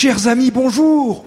Chers amis, bonjour.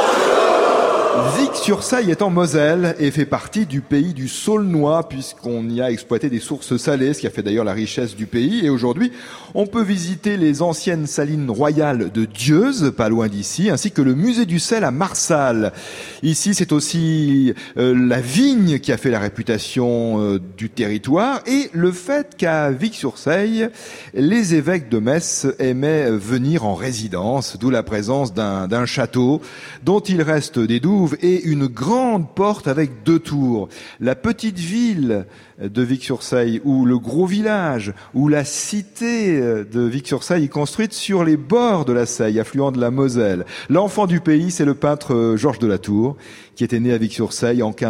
Vic-sur-Seille est en Moselle et fait partie du pays du Saulnois puisqu'on y a exploité des sources salées, ce qui a fait d'ailleurs la richesse du pays. Et aujourd'hui, on peut visiter les anciennes salines royales de Dieuze, pas loin d'ici, ainsi que le musée du sel à Marsal. Ici, c'est aussi la vigne qui a fait la réputation du territoire et le fait qu'à Vic-sur-Seille, les évêques de Metz aimaient venir en résidence, d'où la présence d'un château dont il reste des douves et une grande porte avec 2 tours. La petite ville de Vic-sur-Seille ou le gros village ou la cité de Vic-sur-Seille est construite sur les bords de la Seille, affluent de la Moselle. L'enfant du pays, c'est le peintre Georges de la Tour, qui était né à Vic-sur-Seille en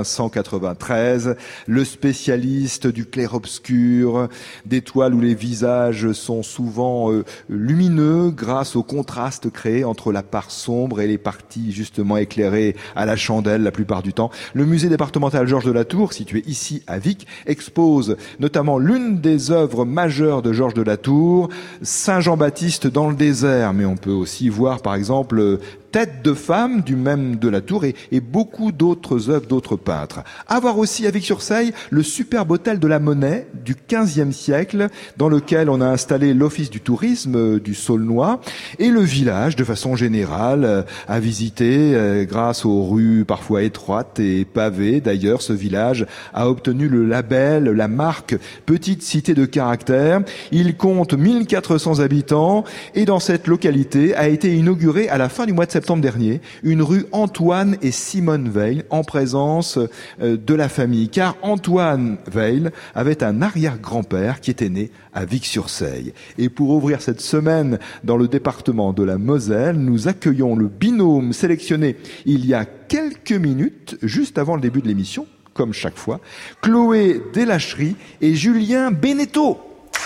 1593, le spécialiste du clair-obscur, des toiles où les visages sont souvent lumineux grâce au contraste créé entre la part sombre et les parties justement éclairées à la chandelle la plupart du temps. Le musée départemental Georges de la Tour, situé ici à Vic, expose notamment l'une des œuvres majeures de Georges de la Tour, Saint Jean-Baptiste dans le désert, mais on peut aussi voir par exemple Tête de femme du même de la Tour et beaucoup d'autres œuvres d'autres peintres. À voir aussi à Vic-sur-Seille le superbe hôtel de la Monnaie du XVe siècle dans lequel on a installé l'office du tourisme du Saulnois et le village de façon générale à visiter grâce aux rues parfois étroites et pavées. D'ailleurs, ce village a obtenu le label, la marque Petite Cité de Caractère. Il compte 1400 habitants et dans cette localité a été inaugurée à la fin du mois de septembre dernier, une rue Antoine et Simone Veil en présence de la famille. Car Antoine Veil avait un arrière-grand-père qui était né à Vic-sur-Seille. Et pour ouvrir cette semaine dans le département de la Moselle, nous accueillons le binôme sélectionné il y a quelques minutes, juste avant le début de l'émission, comme chaque fois, Chloé Delachery et Julien Beneteau.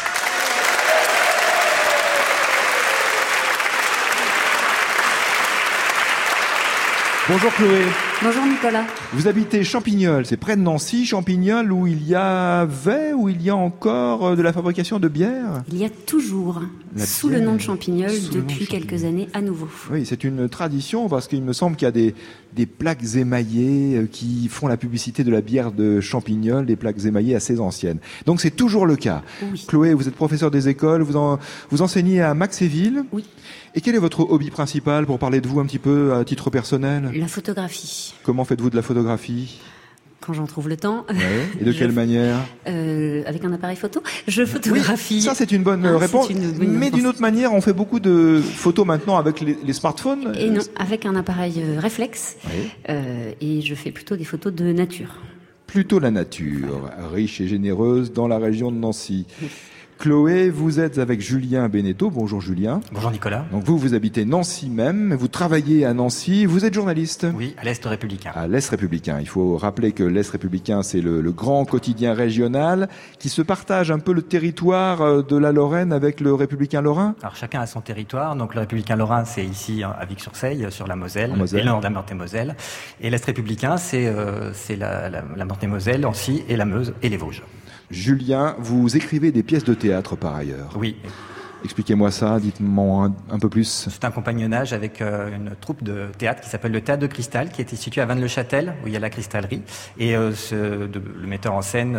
Bonjour Chloé. Bonjour Nicolas. Vous habitez Champignol, c'est près de Nancy, Champignol où il y avait, où il y a encore de la fabrication de bière. Il y a toujours, sous le nom de Champignol, depuis quelques années à nouveau. Oui, c'est une tradition parce qu'il me semble qu'il y a des plaques émaillées qui font la publicité de la bière de Champignol, des plaques émaillées assez anciennes. Donc c'est toujours le cas. Oui. Chloé, vous êtes professeur des écoles, vous enseignez à Maxéville. Oui. Et quel est votre hobby principal pour parler de vous un petit peu à titre personnel ? La photographie. Comment faites-vous de la photographie ? Quand j'en trouve le temps. Ouais. Et de quelle manière ? Avec un appareil photo. Je photographie. Oui, ça c'est une bonne réponse. Mais d'une autre manière, on fait beaucoup de photos maintenant avec les smartphones. Et non, avec un appareil réflexe. Oui. Et je fais plutôt des photos de nature. Plutôt la nature, riche et généreuse dans la région de Nancy. Oui. Chloé, vous êtes avec Julien Beneteau. Bonjour Julien. Bonjour Nicolas. Donc vous habitez Nancy même, vous travaillez à Nancy, vous êtes journaliste ? Oui, à l'Est républicain. À l'Est républicain. Il faut rappeler que l'Est républicain, c'est le grand quotidien régional qui se partage un peu le territoire de la Lorraine avec le républicain lorrain. Alors chacun a son territoire. Donc le républicain lorrain, c'est ici à Vic-sur-Seille, sur la Moselle, et le nord de la Meurthe-et-Moselle. Et l'Est républicain, c'est la Meurthe-et-Moselle, Nancy et la Meuse et les Vosges. Julien, vous écrivez des pièces de théâtre par ailleurs. Oui. Expliquez-moi ça, dites-moi un peu plus. C'est un compagnonnage avec une troupe de théâtre qui s'appelle le Théâtre de Cristal, qui était situé à Vannes-le-Châtel, où il y a la cristallerie. Et le metteur en scène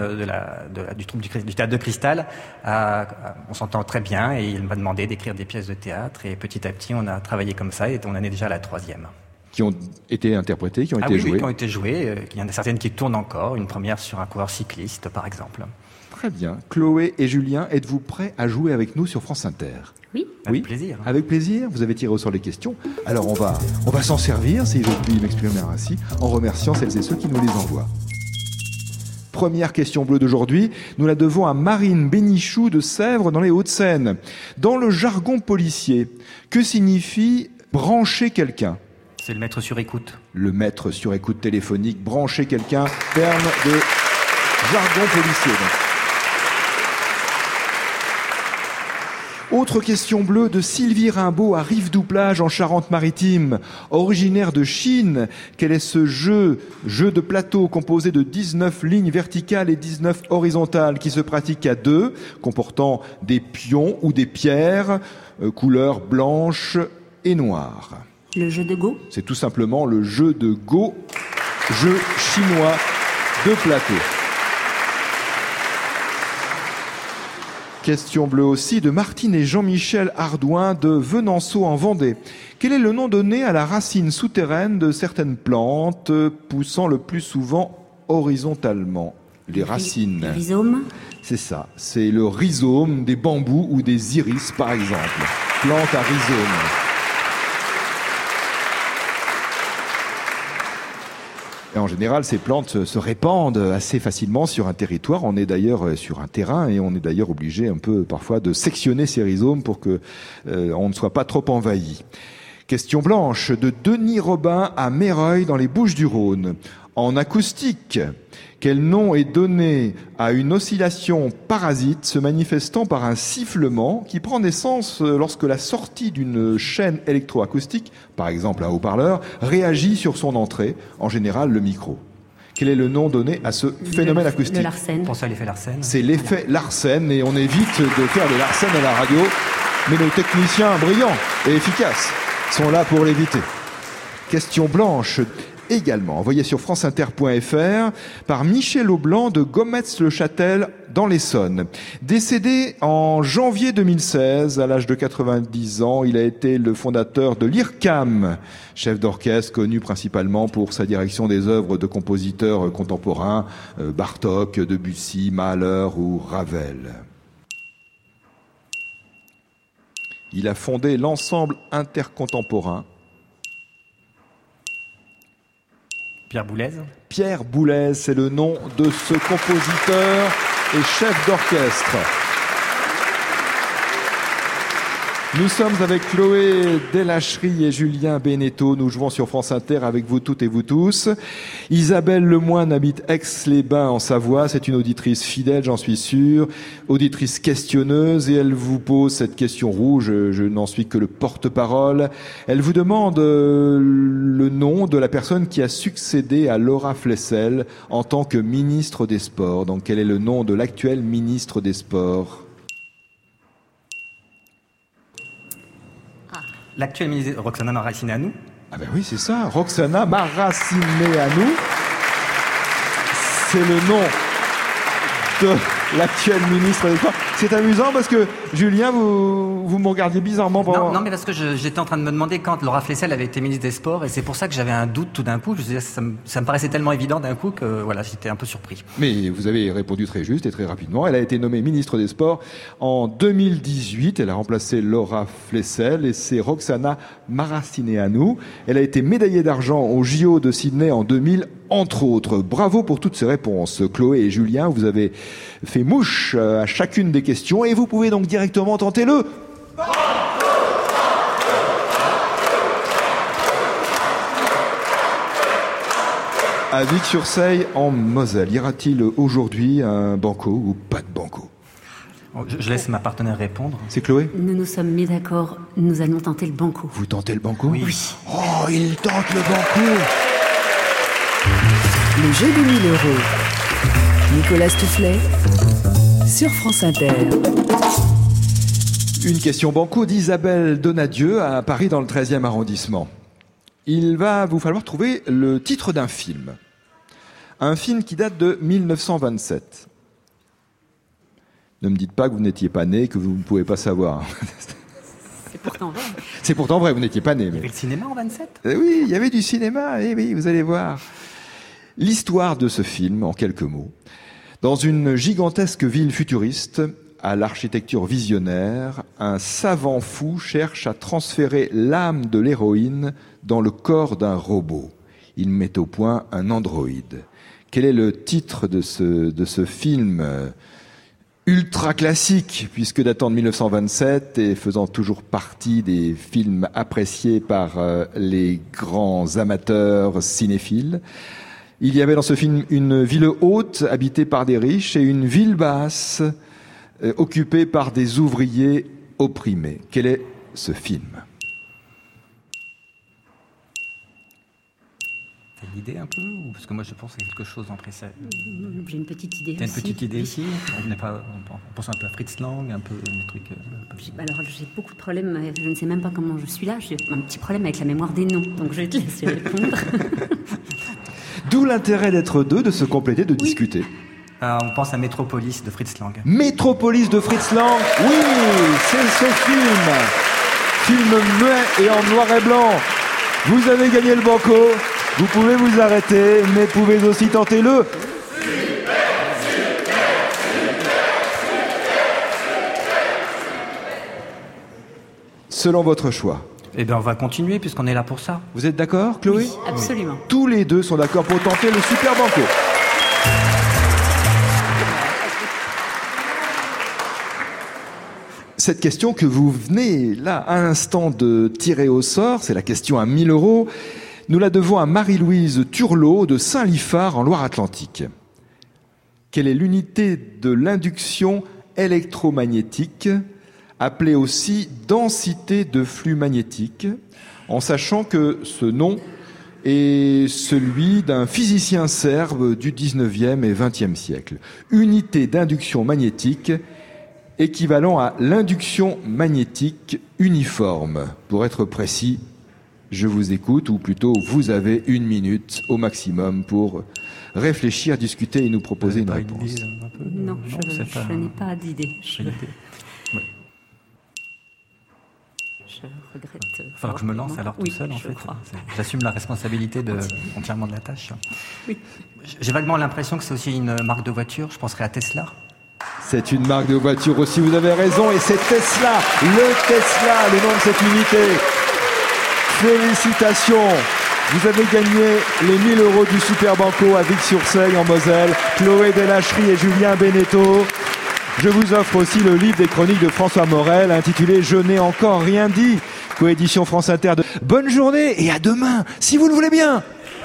du Théâtre de Cristal, on s'entend très bien et il m'a demandé d'écrire des pièces de théâtre. Et petit à petit, on a travaillé comme ça et on en est déjà à la 3e. Qui ont été interprétées, qui ont été jouées. Oui, qui ont été jouées. Il y en a certaines qui tournent encore. Une première sur un coureur cycliste, par exemple. Très bien. Chloé et Julien, êtes-vous prêts à jouer avec nous sur France Inter ? Oui. Avec plaisir. Avec plaisir. Vous avez tiré au sort les questions. Alors on va s'en servir, si je puis m'exprimer ainsi, en remerciant celles et ceux qui nous les envoient. Première question bleue d'aujourd'hui, nous la devons à Marine Bénichou de Sèvres dans les Hauts-de-Seine. Dans le jargon policier, que signifie brancher quelqu'un ? C'est le mettre sur écoute. Le mettre sur écoute téléphonique, brancher quelqu'un, terme de jargon policier. Autre question bleue de Sylvie Rimbaud à Rive-Douplage en Charente-Maritime. Originaire de Chine, quel est ce jeu de plateau composé de 19 lignes verticales et 19 horizontales qui se pratique à 2, comportant des pions ou des pierres, couleur blanche et noire ? Le jeu de Go. C'est tout simplement le jeu de Go, jeu chinois de plateau. Question bleue aussi de Martine et Jean-Michel Ardouin de Venanceau en Vendée. Quel est le nom donné à la racine souterraine de certaines plantes poussant le plus souvent horizontalement? Les racines. Le rhizome. C'est ça. C'est le rhizome des bambous ou des iris, par exemple. Plante à rhizome. Et en général, ces plantes se répandent assez facilement sur un territoire. On est d'ailleurs sur un terrain et on est d'ailleurs obligé un peu parfois de sectionner ces rhizomes pour que on ne soit pas trop envahi. Question blanche de Denis Robin à Méreuil dans les Bouches-du-Rhône. En acoustique, quel nom est donné à une oscillation parasite se manifestant par un sifflement qui prend naissance lorsque la sortie d'une chaîne électroacoustique, par exemple un haut-parleur, réagit sur son entrée, en général le micro? Quel est le nom donné à ce phénomène acoustique? Le Larsen. Pour ça, l'effet Larsen. C'est l'effet Larsen et on évite de faire des Larsen à la radio, mais nos techniciens brillants et efficaces sont là pour l'éviter. Question blanche également, envoyé sur franceinter.fr par Michel Aublanc de Gometz-le-Châtel dans l'Essonne. Décédé en janvier 2016, à l'âge de 90 ans, il a été le fondateur de l'IRCAM, chef d'orchestre connu principalement pour sa direction des œuvres de compositeurs contemporains, Bartók, Debussy, Mahler ou Ravel. Il a fondé l'ensemble intercontemporain Pierre Boulez. Pierre Boulez, c'est le nom de ce compositeur et chef d'orchestre. Nous sommes avec Chloé Delacherie et Julien Beneteau. Nous jouons sur France Inter avec vous toutes et vous tous. Isabelle Lemoine habite Aix-les-Bains en Savoie. C'est une auditrice fidèle, j'en suis sûr. Auditrice questionneuse et elle vous pose cette question rouge. Je n'en suis que le porte-parole. Elle vous demande le nom de la personne qui a succédé à Laura Flessel en tant que ministre des Sports. Donc quel est le nom de l'actuel ministre des Sports ? L'actuelle ministre Roxana Maracineanu. Ah ben oui, c'est ça, Roxana Maracineanu. C'est le nom de l'actuel ministre des Sports. C'est amusant parce que, Julien, vous me regardiez bizarrement pendant... Non, mais parce que j'étais en train de me demander quand Laura Flessel avait été ministre des Sports, et c'est pour ça que j'avais un doute tout d'un coup. Je disais, ça me paraissait tellement évident d'un coup que voilà, j'étais un peu surpris. Mais vous avez répondu très juste et très rapidement. Elle a été nommée ministre des Sports en 2018. Elle a remplacé Laura Flessel et c'est Roxana Maracineanu. Elle a été médaillée d'argent au JO de Sydney en 2000, entre autres. Bravo pour toutes ces réponses. Chloé et Julien, vous avez fait mouche à chacune des questions et vous pouvez donc directement tenter le à Vic-sur-Seille en Moselle. Y aura-t-il aujourd'hui un banco ou pas de banco? Je laisse ma partenaire répondre. C'est Chloé? Nous nous sommes mis d'accord, nous allons tenter le banco. Vous tentez le banco? Oui. Oh, il tente le banco. Le jeu des 1000 euros. Nicolas Stoufflet sur France Inter. Une question banco d'Isabelle Donadieu à Paris dans le 13e arrondissement. Il va vous falloir trouver le titre d'un film. Un film qui date de 1927. Ne me dites pas que vous n'étiez pas né, que vous ne pouvez pas savoir. C'est pourtant vrai. C'est pourtant vrai, vous n'étiez pas né. Il y avait le cinéma en 27 ? Oui, il y avait du cinéma, eh oui, vous allez voir. L'histoire de ce film, en quelques mots. Dans une gigantesque ville futuriste, à l'architecture visionnaire, un savant fou cherche à transférer l'âme de l'héroïne dans le corps d'un robot. Il met au point un androïde. Quel est le titre de ce film ultra classique, puisque datant de 1927 et faisant toujours partie des films appréciés par les grands amateurs cinéphiles? Il y avait dans ce film une ville haute habitée par des riches et une ville basse occupée par des ouvriers opprimés. Quel est ce film? l'idée un peu, ou parce que moi je pense à quelque chose en précède. J'ai une petite idée. T'as une petite idée aussi? On pense un peu à Fritz Lang, un peu des trucs. Alors j'ai beaucoup de problèmes. Je ne sais même pas comment je suis là. J'ai un petit problème avec la mémoire des noms, donc je vais te laisser répondre. D'où l'intérêt d'être deux, de se compléter, de discuter. On pense à Métropolis de Fritz Lang. Métropolis de Fritz Lang, oui, c'est ce film muet et en noir et blanc. Vous avez gagné le banco, vous pouvez vous arrêter, mais pouvez aussi tenter le... Selon votre choix. Eh bien, on va continuer puisqu'on est là pour ça. Vous êtes d'accord, Chloé? Oui, absolument. Tous les deux sont d'accord pour tenter le super banco. Cette question que vous venez, là, à l'instant de tirer au sort, c'est la question à 1 000 €. Nous la devons à Marie-Louise Turlot de Saint-Liphard en Loire-Atlantique. Quelle est l'unité de l'induction électromagnétique, appelée aussi densité de flux magnétique, en sachant que ce nom est celui d'un physicien serbe du 19e et 20e siècle. Unité d'induction magnétique équivalent à l'induction magnétique uniforme. Pour être précis, je vous écoute, ou plutôt vous avez 1 minute au maximum pour réfléchir, discuter et nous proposer une réponse. Non, je n'ai pas d'idée. Je regrette. Il va falloir que je me lance alors tout seul, en fait. J'assume la responsabilité entièrement de la tâche. Oui. J'ai vaguement l'impression que c'est aussi une marque de voiture. Je penserais à Tesla. C'est une marque de voiture aussi, vous avez raison, et c'est Tesla, le nom de cette unité. Félicitations, vous avez gagné les 1 000 € du Super Banco à Vic-sur-Seille en Moselle. Chloé Delacherie et Julien Beneteau. Je vous offre aussi le livre des chroniques de François Morel intitulé « Je n'ai encore rien dit », coédition France Inter. Bonne journée et à demain, si vous le voulez bien.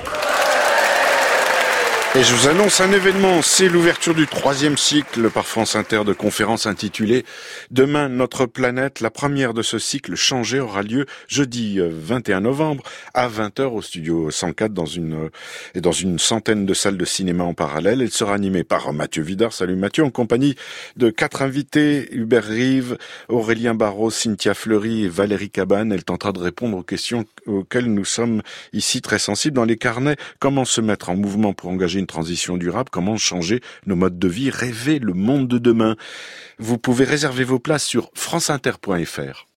Et je vous annonce un événement, c'est l'ouverture du 3e cycle par France Inter de conférences intitulées « Demain, notre planète ». La première de ce cycle changé aura lieu jeudi 21 novembre à 20h au studio 104 dans une centaine de salles de cinéma en parallèle. Elle sera animée par Mathieu Vidard, salut Mathieu, en compagnie de 4 invités, Hubert Rive, Aurélien Barraud, Cynthia Fleury et Valérie Cabane. Elle tentera de répondre aux questions auxquelles nous sommes ici très sensibles dans les carnets. Comment se mettre en mouvement pour engager une transition durable, comment changer nos modes de vie, rêver le monde de demain. Vous pouvez réserver vos places sur franceinter.fr.